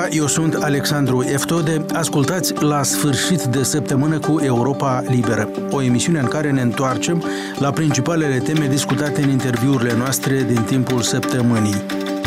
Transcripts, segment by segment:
seara, eu sunt Alexandru Eftode. Ascultați La sfârșit de săptămână cu Europa Liberă, o emisiune în care ne întoarcem la principalele teme discutate în interviurile noastre din timpul săptămânii.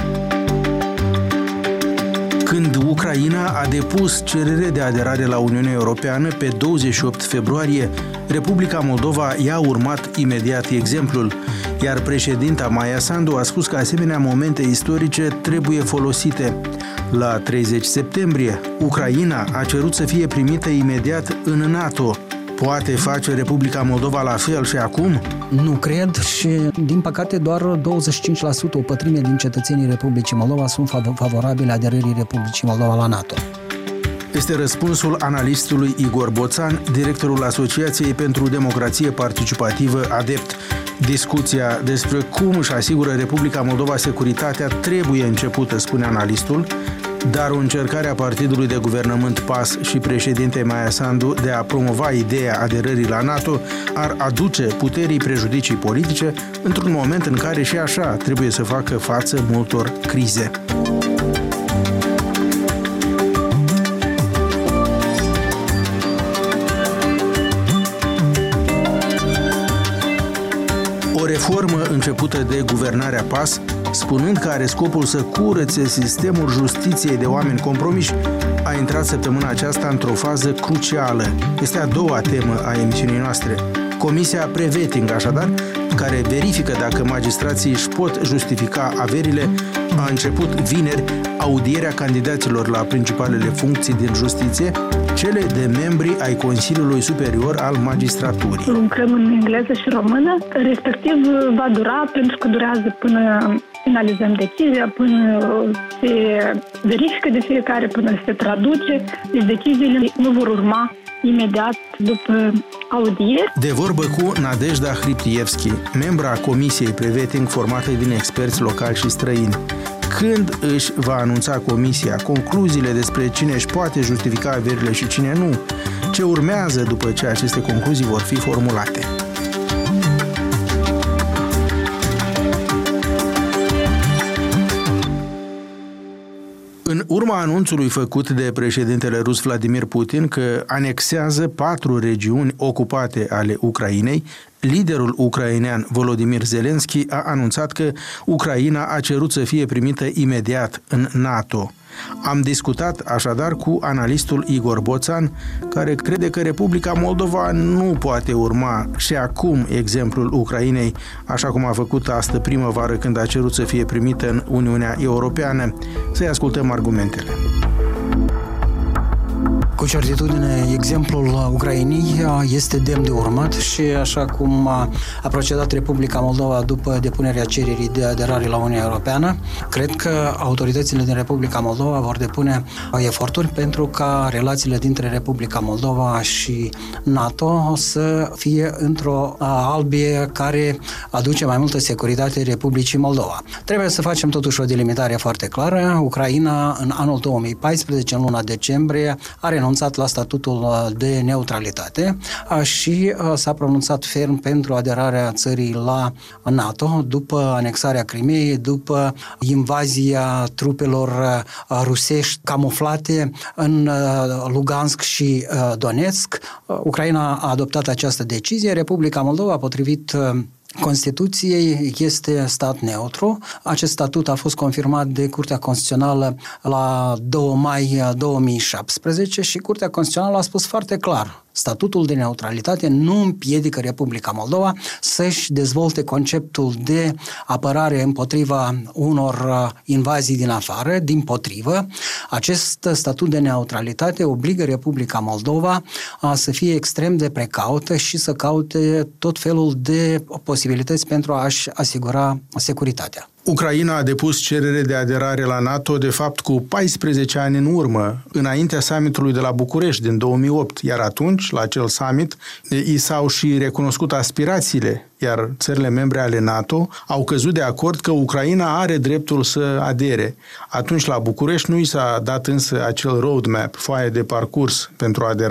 Când Ucraina a depus cerere de aderare la Uniunea Europeană pe 28 februarie, Republica Moldova i-a urmat imediat exemplul, iar președinta Maia Sandu a spus că asemenea momente istorice trebuie folosite. La 30 septembrie, Ucraina a cerut să fie primită imediat în NATO. Poate face Republica Moldova la fel și acum? Nu cred și, din păcate, doar 25%, o pătrime din cetățenii Republicii Moldova sunt favorabili aderării Republicii Moldova la NATO. Este răspunsul analistului Igor Boțan, directorul Asociației pentru Democrație Participativă ADEPT. Discuția despre cum își asigură Republica Moldova securitatea trebuie începută, spune analistul, dar o încercare a partidului de guvernământ PAS și președintei Maia Sandu de a promova ideea aderării la NATO ar aduce puterii prejudicii politice într-un moment în care și așa trebuie să facă față multor crize. O reformă începută de guvernarea PAS, spunând că are scopul să curețe sistemul justiției de oameni compromiși, a intrat săptămâna aceasta într-o fază crucială. Este a doua temă a emisiunii noastre. Comisia Preveting, așadar, care verifică dacă magistrații își pot justifica averile, a început vineri audierea candidaților la principalele funcții din justiție, cele de membri ai Consiliului Superior al Magistraturii. Lucrăm în engleză și română, respectiv va dura pentru că durează până finalizăm decizia, până se verifică de fiecare, până se traduce. Deci deciziile nu vor urma imediat după audieri. De vorbă cu Nadejda Hriptievski, membra Comisiei Preveting formată din experți locali și străini. Când își va anunța Comisia concluziile despre cine își poate justifica averile și cine nu? Ce urmează după ce aceste concluzii vor fi formulate? În urma anunțului făcut de președintele rus Vladimir Putin că anexează 4 regiuni ocupate ale Ucrainei, liderul ucrainean Volodymyr Zelensky a anunțat că Ucraina a cerut să fie primită imediat în NATO. Am discutat așadar cu analistul Igor Boțan, care crede că Republica Moldova nu poate urma și acum exemplul Ucrainei, așa cum a făcut astă primăvară când a cerut să fie primită în Uniunea Europeană. Să-i ascultăm argumentele. Cu certitudine, exemplul Ucrainei este demn de urmat și așa cum a procedat Republica Moldova după depunerea cererii de aderare la Uniunea Europeană, cred că autoritățile din Republica Moldova vor depune eforturi pentru ca relațiile dintre Republica Moldova și NATO să fie într-o albie care aduce mai multă securitate Republicii Moldova. Trebuie să facem totuși o delimitare foarte clară. Ucraina, în anul 2014, în luna decembrie, a renunțat la statutul de neutralitate și s-a pronunțat ferm pentru aderarea țării la NATO după anexarea Crimeei, după invazia trupelor rusești camuflate în Lugansk și Donetsk. Ucraina a adoptat această decizie. Republica Moldova, potrivit Constituției, este stat neutru. Acest statut a fost confirmat de Curtea Constituțională la 2 mai 2017 și Curtea Constituțională a spus foarte clar: statutul de neutralitate nu împiedică Republica Moldova să-și dezvolte conceptul de apărare împotriva unor invazii din afară. Dimpotrivă, acest statut de neutralitate obligă Republica Moldova să fie extrem de precaută și să caute tot felul de posibilități pentru a-și asigura securitatea. Ucraina a depus cerere de aderare la NATO, de fapt, cu 14 ani în urmă, înaintea summitului de la București din 2008, iar atunci, la acel summit, i s-au și recunoscut aspirațiile, iar țările membre ale NATO au căzut de acord că Ucraina are dreptul să adere. Atunci, la București, nu i s-a dat însă acel roadmap, foaie de parcurs pentru aderare.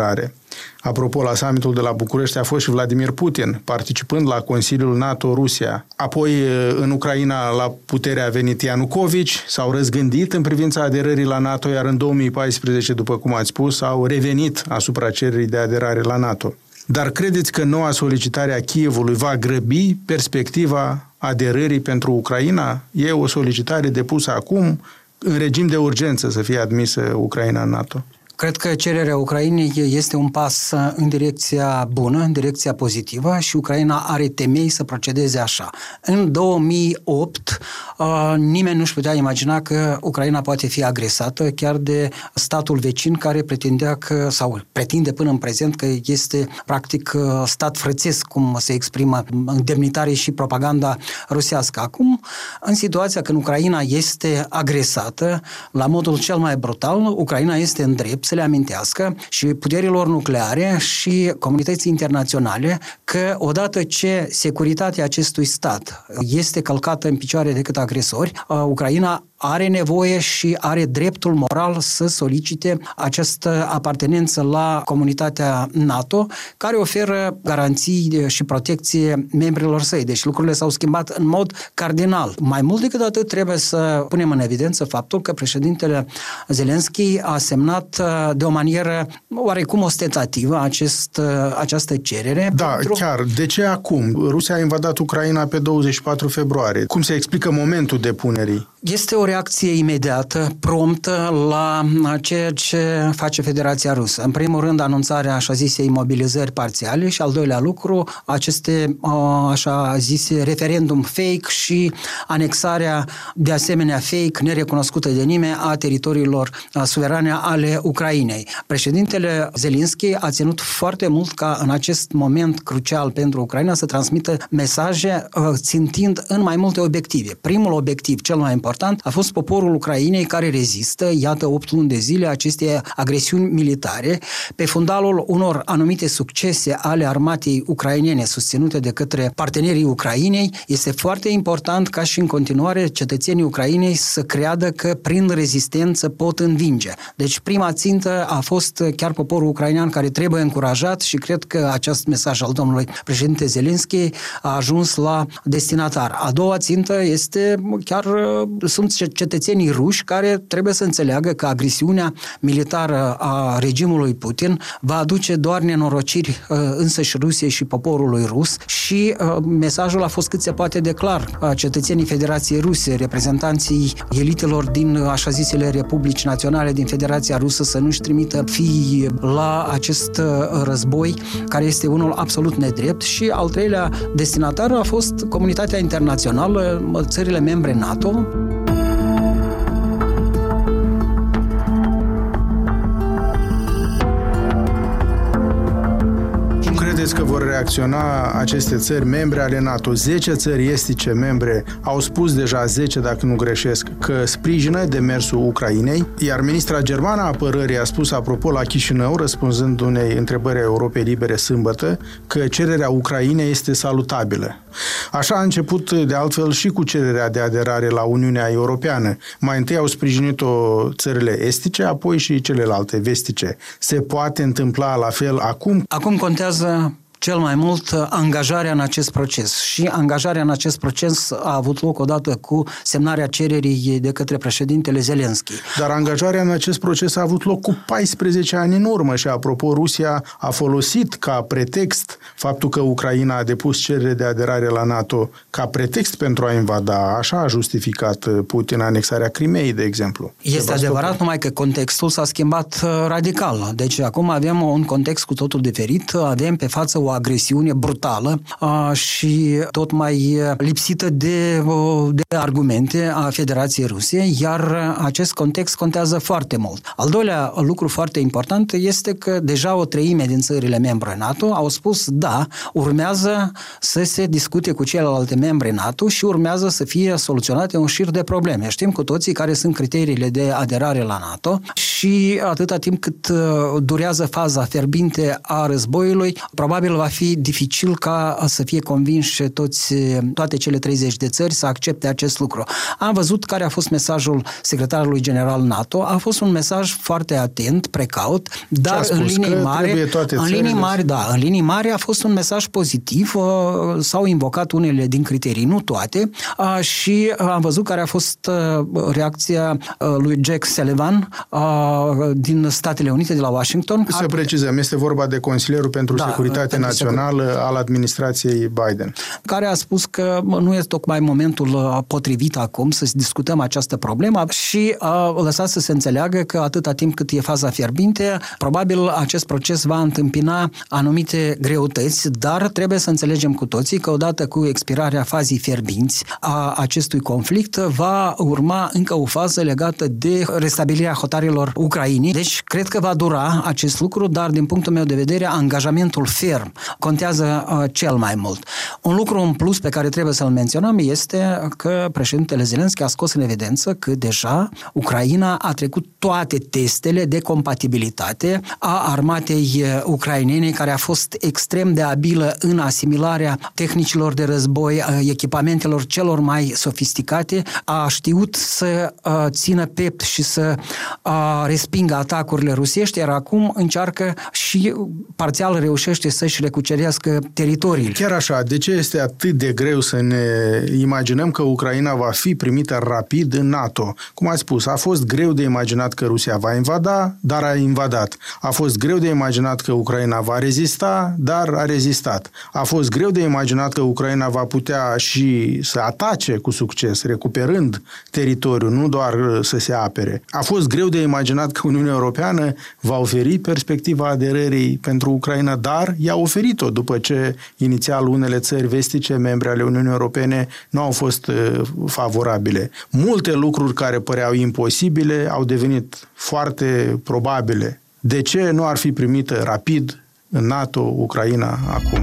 Apropo, la summitul de la București a fost și Vladimir Putin, participând la Consiliul NATO-Rusia. Apoi, în Ucraina, la putere a venit Ianucovici, s-au răzgândit în privința aderării la NATO, iar în 2014, după cum ați spus, au revenit asupra cererii de aderare la NATO. Dar credeți că noua solicitare a Kievului va grăbi perspectiva aderării pentru Ucraina? E o solicitare depusă acum, în regim de urgență, să fie admisă Ucraina în NATO. Cred că cererea Ucrainei este un pas în direcția bună, în direcția pozitivă și Ucraina are temei să procedeze așa. În 2008, nimeni nu-și putea imagina că Ucraina poate fi agresată chiar de statul vecin care pretindea că, sau pretinde până în prezent că este practic stat frățesc, cum se exprimă demnitarii și propaganda rusească. Acum, în situația când Ucraina este agresată, la modul cel mai brutal, Ucraina este în drept să le amintească și puterilor nucleare și comunității internaționale că odată ce securitatea acestui stat este călcată în picioare de către agresori, Ucraina are nevoie și are dreptul moral să solicite această apartenență la comunitatea NATO, care oferă garanții și protecție membrilor săi. Deci lucrurile s-au schimbat în mod cardinal. Mai mult decât atât, trebuie să punem în evidență faptul că președintele Zelenski a semnat de o manieră oarecum ostentativă această cerere. Da, chiar. De ce acum? Rusia a invadat Ucraina pe 24 februarie. Cum se explică momentul depunerii? Este o reacție imediată, promptă la ceea ce face Federația Rusă. În primul rând, anunțarea așa zisei imobilizări parțiale și al doilea lucru, aceste așa zise referendum fake și anexarea de asemenea fake, nerecunoscută de nimeni, a teritoriilor suverane ale Ucrainei. Președintele Zelenski a ținut foarte mult ca în acest moment crucial pentru Ucraina să transmită mesaje țintind în mai multe obiective. Primul obiectiv, cel mai important, a fost poporul Ucrainei care rezistă, iată, 8 luni de zile, aceste agresiuni militare, pe fundalul unor anumite succese ale armatei ucrainene susținute de către partenerii Ucrainei. Este foarte important ca și în continuare cetățenii Ucrainei să creadă că prin rezistență pot învinge. Deci prima țintă a fost chiar poporul ucrainean care trebuie încurajat și cred că acest mesaj al domnului președinte Zelenski a ajuns la destinatar. A doua țintă este chiar sunt cetățenii ruși care trebuie să înțeleagă că agresiunea militară a regimului Putin va aduce doar nenorociri însăși Rusiei și poporului rus și mesajul a fost cât se poate de clar. Cetățenii Federației Ruse, reprezentanții elitelor din așa zisele republici naționale din Federația Rusă să nu-și trimită fiii la acest război care este unul absolut nedrept și al treilea destinatar a fost comunitatea internațională, țările membre NATO. Credeți că vor reacționa aceste țări membre ale NATO? 10 țări estice membre au spus deja, 10 dacă nu greșesc, că sprijină demersul Ucrainei, iar ministra germană a apărării a spus apropo la Chișinău, răspunzând unei întrebări a Europei Libere sâmbătă, că cererea Ucrainei este salutabilă. Așa a început de altfel și cu cererea de aderare la Uniunea Europeană. Mai întâi au sprijinit-o țările estice, apoi și celelalte vestice. Se poate întâmpla la fel acum? Acum contează cel mai mult angajarea în acest proces. Și angajarea în acest proces a avut loc odată cu semnarea cererii de către președintele Zelenski. Dar angajarea în acest proces a avut loc cu 14 ani în urmă și, apropo, Rusia a folosit ca pretext faptul că Ucraina a depus cerere de aderare la NATO ca pretext pentru a invada. Așa a justificat Putin anexarea Crimeei, de exemplu. Este adevărat, numai că contextul s-a schimbat radical. Deci acum avem un context cu totul diferit. Avem pe față o agresiune brutală și tot mai lipsită de argumente a Federației Ruse, iar acest context contează foarte mult. Al doilea lucru foarte important este că deja o treime din țările membre NATO au spus da, urmează să se discute cu celelalte membre NATO și urmează să fie soluționate un șir de probleme. Știm cu toții care sunt criteriile de aderare la NATO și atâta timp cât durează faza fierbinte a războiului, probabil va fi dificil ca să fie convinși toate cele 30 de țări să accepte acest lucru. Am văzut care a fost mesajul secretarului general NATO. A fost un mesaj foarte atent, precaut, dar în linii mari a fost un mesaj pozitiv. S-au invocat unele din criterii, nu toate, și am văzut care a fost reacția lui Jack Sullivan din Statele Unite, de la Washington. Să precizăm, este vorba de Consilierul pentru Securitate Națională al administrației Biden, care a spus că nu este tocmai momentul potrivit acum să discutăm această problemă și a lăsat să se înțeleagă că atâta timp cât e faza fierbinte, probabil acest proces va întâmpina anumite greutăți, dar trebuie să înțelegem cu toții că odată cu expirarea fazei fierbinți a acestui conflict va urma încă o fază legată de restabilirea hotarelor Ucrainei. Deci, cred că va dura acest lucru, dar din punctul meu de vedere, angajamentul ferm contează cel mai mult. Un lucru în plus pe care trebuie să-l menționăm este că președintele Zelenski a scos în evidență că deja Ucraina a trecut toate testele de compatibilitate a armatei ucrainene, care a fost extrem de abilă în asimilarea tehnicilor de război, echipamentelor celor mai sofisticate, a știut să țină piept și să respingă atacurile rusești, iar acum încearcă și parțial reușește să-și recucerească teritoriile. Chiar așa, de ce este atât de greu să ne imaginăm că Ucraina va fi primită rapid în NATO? Cum ați spus, a fost greu de imaginat că Rusia va invada, dar a invadat. A fost greu de imaginat că Ucraina va rezista, dar a rezistat. A fost greu de imaginat că Ucraina va putea și să atace cu succes, recuperând teritoriul, nu doar să se apere. A fost greu de imaginat că Uniunea Europeană va oferi perspectiva aderării pentru Ucraina, dar i-a oferit-o după ce inițial unele țări vestice, membre ale Uniunii Europene, nu au fost favorabile. Multe lucruri care păreau imposibile au devenit foarte probabile. De ce nu ar fi primită rapid în NATO Ucraina acum?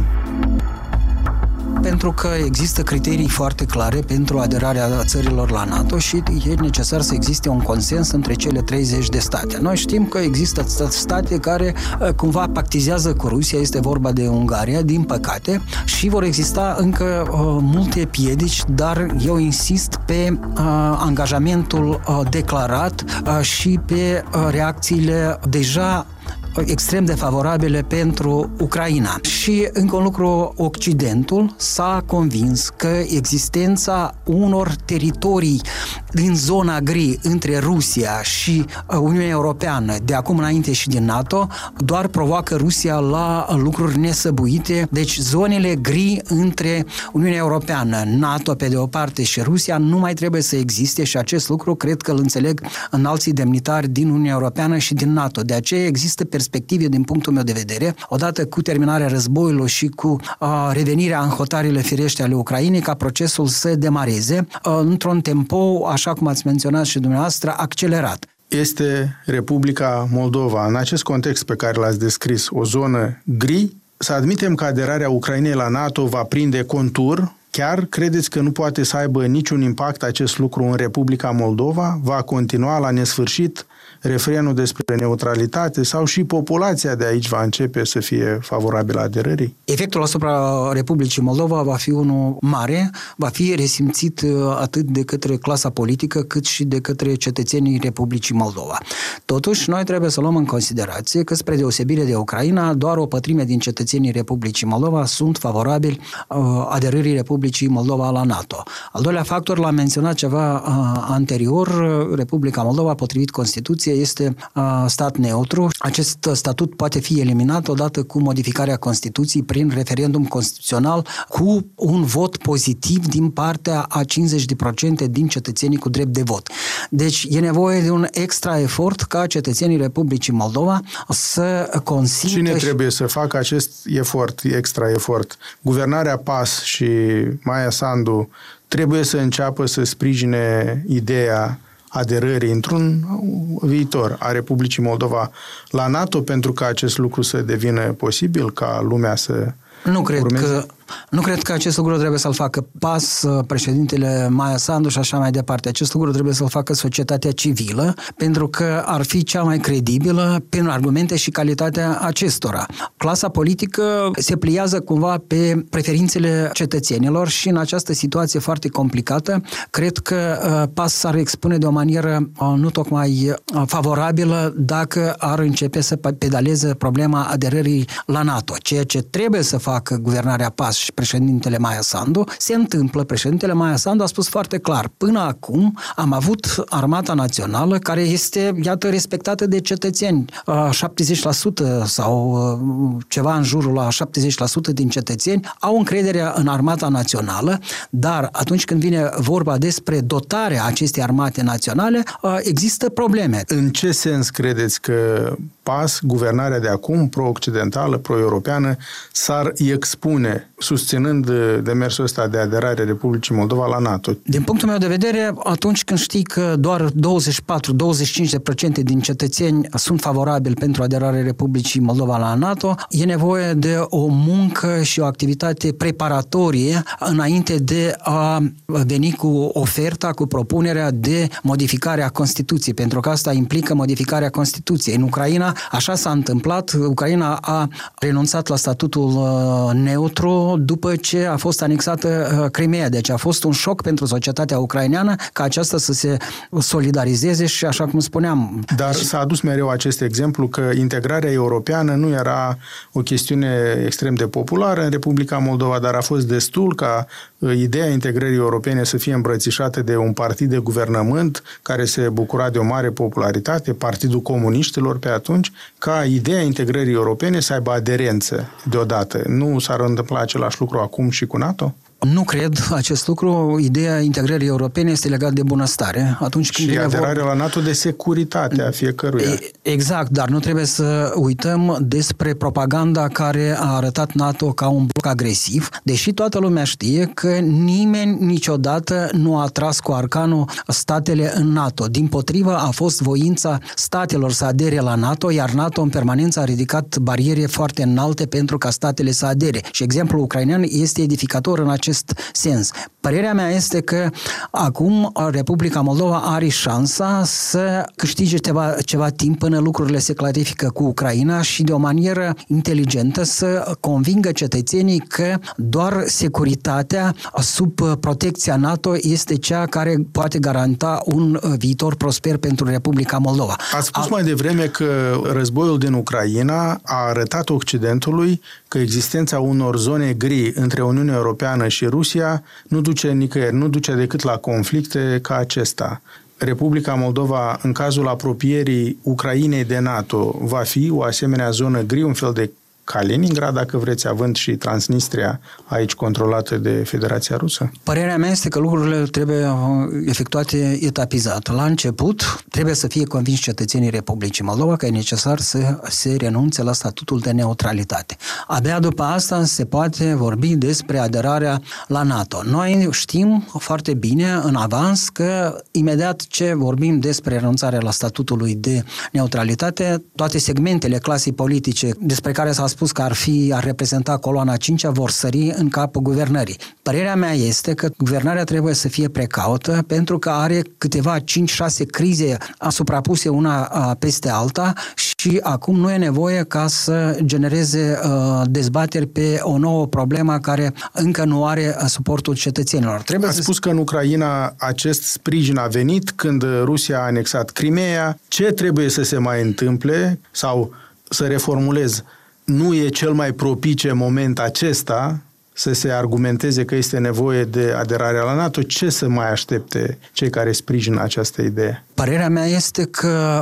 Pentru că există criterii foarte clare pentru aderarea țărilor la NATO și e necesar să existe un consens între cele 30 de state. Noi știm că există state care cumva pactizează cu Rusia, este vorba de Ungaria, din păcate, și vor exista încă multe piedici, dar eu insist pe angajamentul declarat și pe reacțiile deja extrem de favorabile pentru Ucraina. Și încă un lucru, Occidentul s-a convins că existența unor teritorii din zona gri între Rusia și Uniunea Europeană, de acum înainte și din NATO, doar provoacă Rusia la lucruri nesăbuite. Deci zonele gri între Uniunea Europeană, NATO pe de o parte și Rusia nu mai trebuie să existe și acest lucru cred că îl înțeleg înalții demnitari din Uniunea Europeană și din NATO. De aceea există perspective din punctul meu de vedere, odată cu terminarea războiului și cu revenirea în hotarele firește ale Ucrainei, ca procesul să demareze într-un tempo, așa cum ați menționat și dumneavoastră, accelerat. Este Republica Moldova, în acest context pe care l-ați descris, o zonă gri? Să admitem că aderarea Ucrainei la NATO va prinde contur. Chiar credeți că nu poate să aibă niciun impact acest lucru în Republica Moldova? Va continua la nesfârșit refrenul despre neutralitate sau și populația de aici va începe să fie favorabilă aderării? Efectul asupra Republicii Moldova va fi unul mare, va fi resimțit atât de către clasa politică cât și de către cetățenii Republicii Moldova. Totuși, noi trebuie să luăm în considerație că, spre deosebire de Ucraina, doar o pătrime din cetățenii Republicii Moldova sunt favorabili aderării Republicii Moldova la NATO. Al doilea factor, l-am menționat ceva anterior, Republica Moldova, potrivit Constituției, este stat neutru. Acest statut poate fi eliminat odată cu modificarea Constituției prin referendum constituțional cu un vot pozitiv din partea a 50% din cetățenii cu drept de vot. Deci e nevoie de un extra efort ca cetățenii Republicii Moldova să consimtă... Cine trebuie să facă acest efort, extra efort? Guvernarea PAS și Maia Sandu trebuie să înceapă să sprijine ideea aderării într-un viitor a Republicii Moldova la NATO pentru ca acest lucru să devină posibil, ca lumea să Nu cred urmeze? că Nu cred că acest lucru trebuie să-l facă PAS, președintele Maia Sandu și așa mai departe. Acest lucru trebuie să-l facă societatea civilă, pentru că ar fi cea mai credibilă prin argumente și calitatea acestora. Clasa politică se pliază cumva pe preferințele cetățenilor și în această situație foarte complicată, cred că PAS s-ar expune de o manieră nu tocmai favorabilă dacă ar începe să pedaleze problema aderării la NATO. Ceea ce trebuie să facă guvernarea PAS și președintele Maia Sandu se întâmplă. Președintele Maia Sandu a spus foarte clar: până acum am avut Armata Națională care este, iată, respectată de cetățeni. 70% sau ceva în jurul la 70% din cetățeni au încrederea în Armata Națională, dar atunci când vine vorba despre dotarea acestei armate naționale, există probleme. În ce sens credeți că PAS, guvernarea de acum, pro-occidentală, pro-europeană, s-ar expune, susținând demersul ăsta de aderare Republicii Moldova la NATO? Din punctul meu de vedere, atunci când știi că doar 24-25% din cetățeni sunt favorabili pentru aderarea Republicii Moldova la NATO, e nevoie de o muncă și o activitate preparatorie înainte de a veni cu oferta, cu propunerea de modificare a Constituției, pentru că asta implică modificarea Constituției. În Ucraina așa s-a întâmplat. Ucraina a renunțat la statutul neutru după ce a fost anexată Crimeea. Deci a fost un șoc pentru societatea ucraineană ca aceasta să se solidarizeze și, așa cum spuneam... Dar s-a adus mereu acest exemplu că integrarea europeană nu era o chestiune extrem de populară în Republica Moldova, dar a fost destul ca ideea integrării europene să fie îmbrățișată de un partid de guvernământ care se bucura de o mare popularitate, Partidul Comuniștilor pe atunci, ca ideea integrării europene să aibă aderență deodată. Nu s-ar întâmpla același lucru acum și cu NATO? Nu cred acest lucru. Ideea integrării europene este legată de bunăstare. Atunci când și aderarea la NATO de securitate a fiecăruia. Exact, dar nu trebuie să uităm despre propaganda care a arătat NATO ca un bloc agresiv, deși toată lumea știe că nimeni niciodată nu a tras cu arcanul statele în NATO. Dimpotrivă, a fost voința statelor să adere la NATO, iar NATO în permanență a ridicat bariere foarte înalte pentru ca statele să adere. Și exemplul ucrainean este edificator în acest sens. Părerea mea este că acum Republica Moldova are șansa să câștige ceva timp până lucrurile se clarifică cu Ucraina și de o manieră inteligentă să convingă cetățenii că doar securitatea sub protecția NATO este cea care poate garanta un viitor prosper pentru Republica Moldova. Ați spus mai devreme că războiul din Ucraina a arătat Occidentului că existența unor zone gri între Uniunea Europeană și Rusia nu duce nicăieri, nu duce decât la conflicte ca acesta. Republica Moldova, în cazul apropierii Ucrainei de NATO, va fi o asemenea zonă gri, un fel de Kaliningrad, dacă vreți, având și Transnistria aici controlată de Federația Rusă? Părerea mea este că lucrurile trebuie efectuate etapizat. La început trebuie să fie convins cetățenii Republicii Moldova că e necesar să se renunțe la statutul de neutralitate. Abia după asta se poate vorbi despre aderarea la NATO. Noi știm foarte bine în avans că imediat ce vorbim despre renunțarea la statutul de neutralitate, toate segmentele clasei politice despre care s-a spus că ar reprezenta coloana 5-a vor sări în capul guvernării. Părerea mea este că guvernarea trebuie să fie precaută pentru că are câteva 5-6 crize suprapuse una peste alta și acum nu e nevoie ca să genereze dezbateri pe o nouă problemă care încă nu are suportul cetățenilor. Ați spus că în Ucraina acest sprijin a venit când Rusia a anexat Crimeea. Ce trebuie să se mai întâmple sau să reformulez? Nu e cel mai propice moment acesta să se argumenteze că este nevoie de aderarea la NATO? Ce să mai aștepte cei care sprijină această idee? Părerea mea este că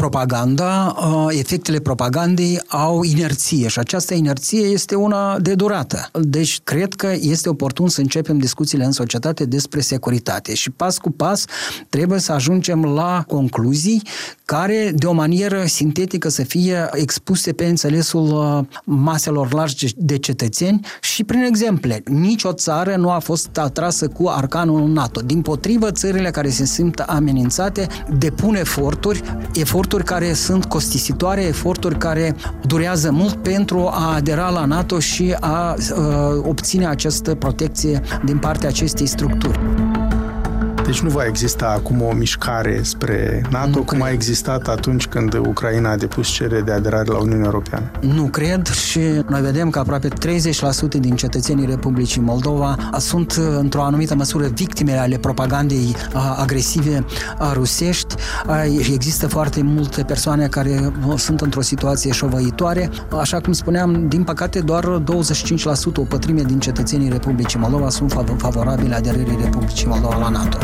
efectele propagandei au inerție și această inerție este una de durată. Deci cred că este oportun să începem discuțiile în societate despre securitate și pas cu pas trebuie să ajungem la concluzii care de o manieră sintetică să fie expuse pe înțelesul maselor largi de cetățeni și prin exemple. Nici o țară nu a fost atrasă cu arcanul NATO. Dimpotrivă, țările care se simt amenințate depun eforturi care sunt costisitoare, eforturi care durează mult pentru a adera la NATO și a obține această protecție din partea acestei structuri. Deci nu va exista acum o mișcare spre NATO, cum a existat atunci când Ucraina a depus cerere de aderare la Uniunea Europeană? Nu cred și noi vedem că aproape 30% din cetățenii Republicii Moldova sunt într-o anumită măsură victime ale propagandei agresive rusești. Există foarte multe persoane care sunt într-o situație șovăitoare. Așa cum spuneam, din păcate doar 25%, o pătrime din cetățenii Republicii Moldova sunt favorabili aderării Republicii Moldova la NATO.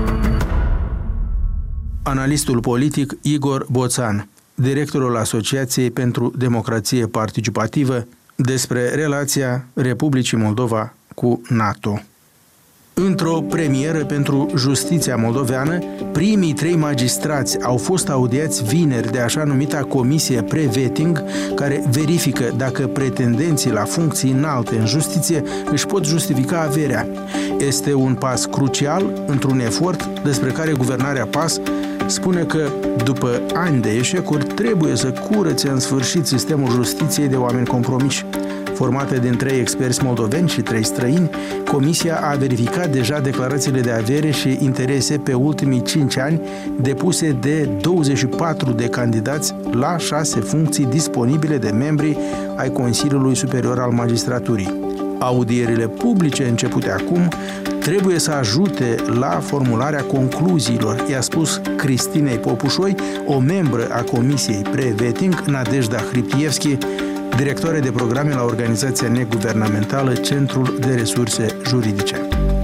Analistul politic Igor Boțan, directorul Asociației pentru Democrație Participativă, despre relația Republicii Moldova cu NATO. Într-o premieră pentru justiția moldoveană, primii 3 magistrați au fost audiați vineri de așa numita comisie pre-vetting, care verifică dacă pretendenții la funcții înalte în justiție își pot justifica averea. Este un pas crucial într-un efort despre care guvernarea PAS spune că, după ani de eșecuri, trebuie să curețe în sfârșit sistemul justiției de oameni compromiși. Formată din 3 experți moldoveni și 3 străini, comisia a verificat deja declarațiile de avere și interese pe ultimii 5 ani depuse de 24 de candidați la 6 funcții disponibile de membri ai Consiliului Superior al Magistraturii. Audierile publice începute acum trebuie să ajute la formularea concluziilor, i-a spus Cristinei Popușoi, o membră a Comisiei Pre-Vetting, Nadejda Hriptievski, directoare de programe la organizația neguvernamentală Centrul de Resurse Juridice.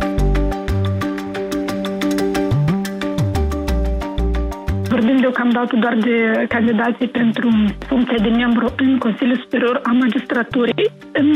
Vorbim deocamdată doar de candidații pentru funcția de membru în Consiliul Superior al Magistraturii. În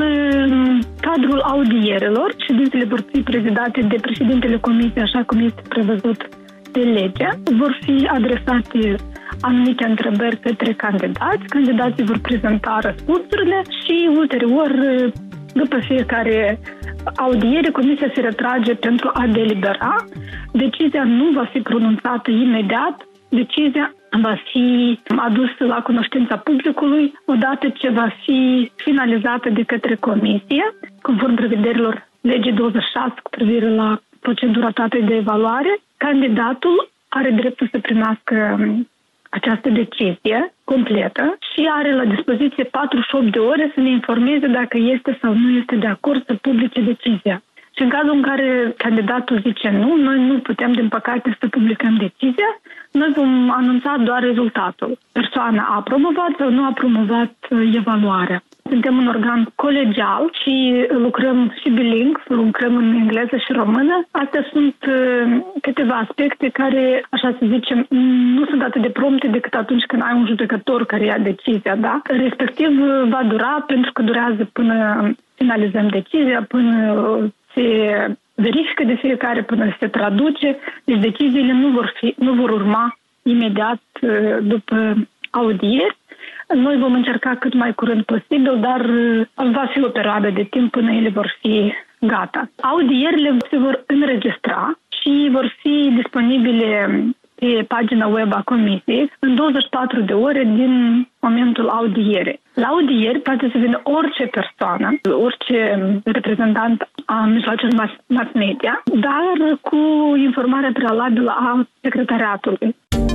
cadrul audierilor, ședințele vor fi prezidate de președintele Comisiei, așa cum este prevăzut de lege. Vor fi adresate anumite întrebări către candidați. Candidații vor prezenta răspunsurile și ulterior, după fiecare audiere, comisia se retrage pentru a delibera. Decizia nu va fi pronunțată imediat. Decizia va fi adusă la cunoștința publicului odată ce va fi finalizată de către comisie, conform prevederilor legii 26 cu privire la procedura tatei de evaluare. Candidatul are dreptul să primească această decizie completă și are la dispoziție 48 de ore să ne informeze dacă este sau nu este de acord să publice decizia. Și în cazul în care candidatul zice nu, noi nu putem, din păcate, să publicăm decizia, noi vom anunța doar rezultatul. Persoana a promovat sau nu a promovat evaluarea. Suntem un organ colegial și lucrăm și bilingv, lucrăm în engleză și română. Astea sunt câteva aspecte care, așa să zicem, nu sunt atât de prompte decât atunci când ai un judecător care ia decizia, da? Respectiv va dura, pentru că durează până finalizăm decizia, până se verifică de fiecare, până se traduce. Deci deciziile nu vor urma imediat după audieri. Noi vom încerca cât mai curând posibil, dar va fi o perioadă de timp până ele vor fi gata. Audierile se vor înregistra și vor fi disponibile pe pagina web a comisiei în 24 de ore din momentul audierei. La audieri poate să vină orice persoană, orice reprezentant a mijloacelor mass media, dar cu informarea prealabilă a secretariatului.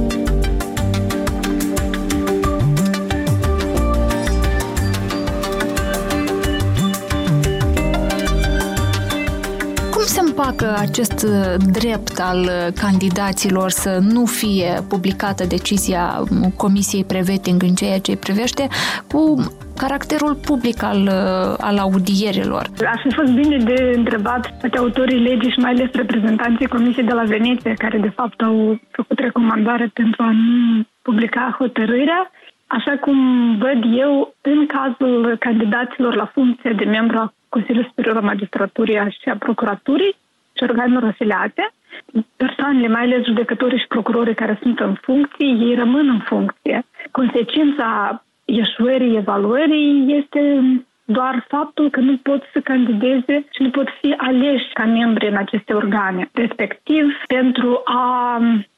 Se împacă acest drept al candidaților să nu fie publicată decizia Comisiei Pre-Vetting în ceea ce îi privește cu caracterul public al audierilor? Ar fi fost bine de întrebat toate autorii legii și mai ales reprezentanții Comisiei de la Veneția, care de fapt au făcut recomandare pentru a nu publica hotărârea. Așa cum văd eu, în cazul candidaților la funcția de membru a Consiliului Superior al Magistraturii și a Procuraturii și organelor afiliate, persoanele, mai ales judecătorii și procurorii care sunt în funcție, ei rămân în funcție. Consecința eșuării evaluării este doar faptul că nu pot să candideze și nu pot fi aleși ca membri în aceste organe. Respectiv, pentru a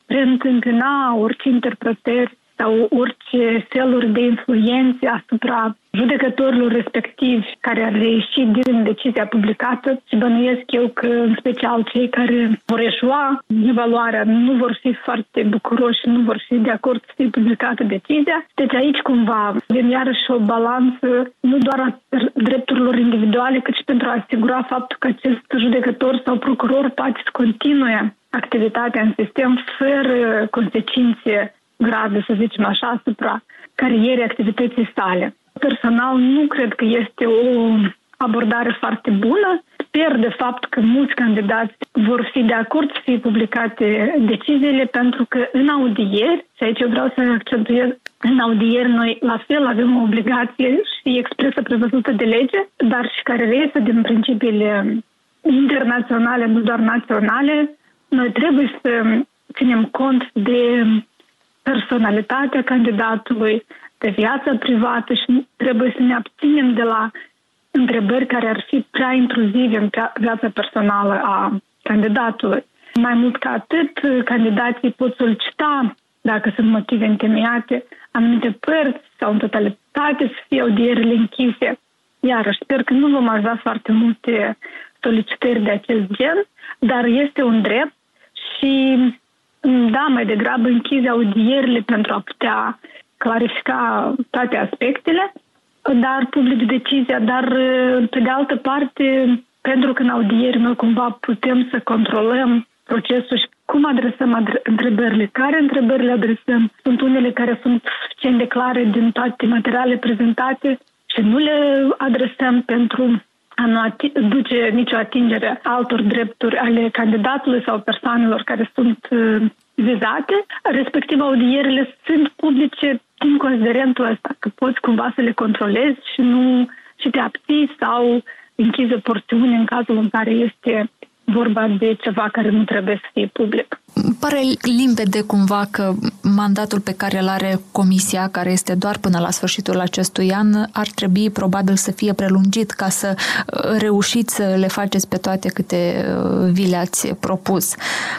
preîntâmpina orice interpretări sau orice feluri de influențe asupra judecătorilor respectivi care ar reieși din decizia publicată și bănuiesc eu că în special cei care vor eșua evaluarea nu vor fi foarte bucuroși, nu vor fi de acord să fie publicată decizia. Deci aici cumva avem iarăși o balanță nu doar a drepturilor individuale, cât și pentru a asigura faptul că acest judecător sau procuror poate să continue activitatea în sistem fără consecințe grave, să zicem așa, asupra carierei activității sale. Personal, nu cred că este o abordare foarte bună. Sper, de fapt, că mulți candidați vor fi de acord să fie publicate deciziile, pentru că în audieri, și aici eu vreau să accentuez, în audieri noi la fel avem o obligație și expresă prevăzută de lege, dar și care reiese din principiile internaționale, nu doar naționale. Noi trebuie să ținem cont de personalitatea candidatului, de viața privată și trebuie să ne abținem de la întrebări care ar fi prea intruzive în viața personală a candidatului. Mai mult ca atât, candidații pot solicita, dacă sunt motive întemeiate, anumite părți sau în totalitate să fie audierile închise. Iarăși, sper că nu vom avea foarte multe solicitări de acest gen, dar este un drept și da, mai degrabă închizi audierile pentru a putea clarifica toate aspectele, dar publici decizia, dar pe de altă parte, pentru că în audieri noi cumva putem să controlăm procesul și cum adresăm întrebările, care întrebări le adresăm. Sunt unele care sunt suficient de clare din toate materialele prezentate și nu le adresăm pentru a nu duce nicio atingere altor drepturi ale candidatului sau persoanelor care sunt vizate. Respectiv, audierile sunt publice din considerentul ăsta, că poți cumva să le controlezi și te abții sau închizi o porțiune în cazul în care este vorba de ceva care nu trebuie să fie public. Pare limpede cumva că mandatul pe care îl are comisia, care este doar până la sfârșitul acestui an, ar trebui probabil să fie prelungit ca să reușiți să le faceți pe toate câte vi le-ați propus.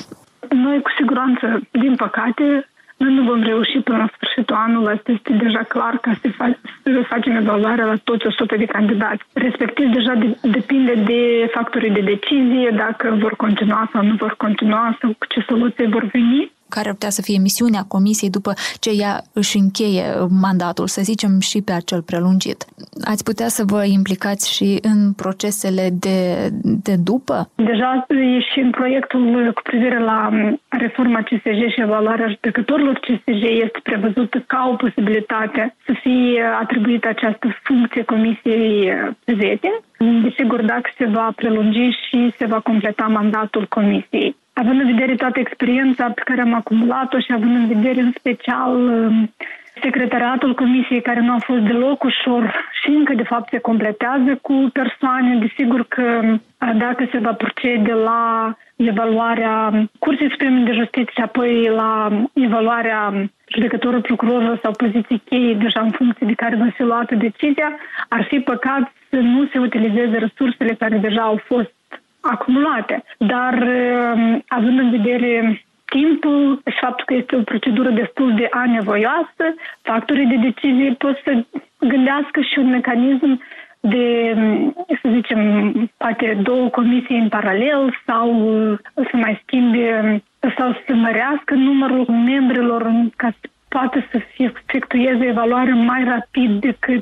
Noi cu siguranță, din păcate, noi nu vom reuși până la sfârșitul anului. Asta este deja clar ca să facem evaluarea la toți 100 de candidați. Respectiv, deja depinde de factorii de decizie, dacă vor continua sau nu vor continua sau cu ce soluții vor veni. Care ar putea să fie misiunea comisiei după ce ea își încheie mandatul, să zicem și pe acel prelungit. Ați putea să vă implicați și în procesele de după? Deja e și în proiectul cu privire la reforma CSJ și evaluarea judecătorilor CSJ este prevăzută ca o posibilitate să fie atribuită această funcție comisiei PZETIN. Desigur, dacă se va prelungi și se va completa mandatul comisiei. Având în vedere toată experiența pe care am acumulat-o și având în vedere în special secretariatul comisiei, care nu a fost deloc ușor și încă de fapt se completează cu persoane, desigur că dacă se va procede la evaluarea Curții Supreme de Justiție și apoi la evaluarea judecătorului, procurorilor sau poziții cheie deja în funcție de care va fi luată decizia, ar fi păcat să nu se utilizeze resursele care deja au fost acumulate. Dar având în vedere timpul și faptul că este o procedură destul de anevoioasă, factorii de decizie pot să gândească și un mecanism de, să zicem, poate 2 comisii în paralel sau să mai schimbe sau să mărească numărul membrilor ca să poată să efectueze evaluarea mai rapid decât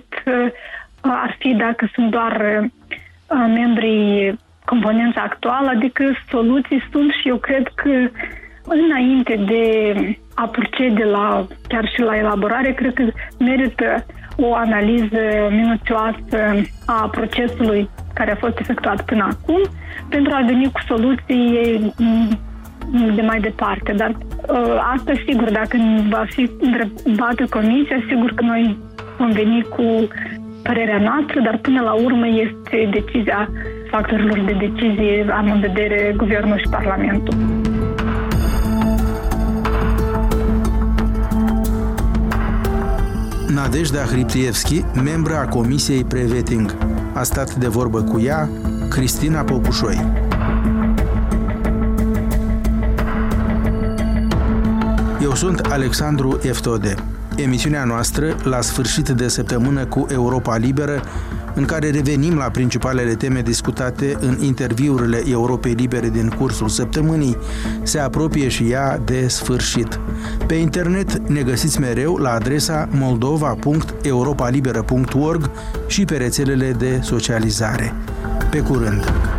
ar fi dacă sunt doar membrii componența actuală, adică soluții sunt și eu cred că înainte de a procede chiar și la elaborare, cred că merită o analiză minuțioasă a procesului care a fost efectuat până acum pentru a veni cu soluții de mai departe. Dar asta sigur, dacă va fi întrebată comisia, sigur că noi vom veni cu părerea noastră, dar până la urmă este decizia factorilor de decizie, am în vedere Guvernul și Parlamentul. Nadejda Hriplievski, membra a Comisiei Pre-Vetting. A stat de vorbă cu ea Cristina Popușoi. Eu sunt Alexandru Eftode. Emisiunea noastră, la sfârșit de săptămână cu Europa Liberă, în care revenim la principalele teme discutate în interviurile Europei Libere din cursul săptămânii, se apropie și ea de sfârșit. Pe internet ne găsiți mereu la adresa moldova.europalibera.org și pe rețelele de socializare. Pe curând!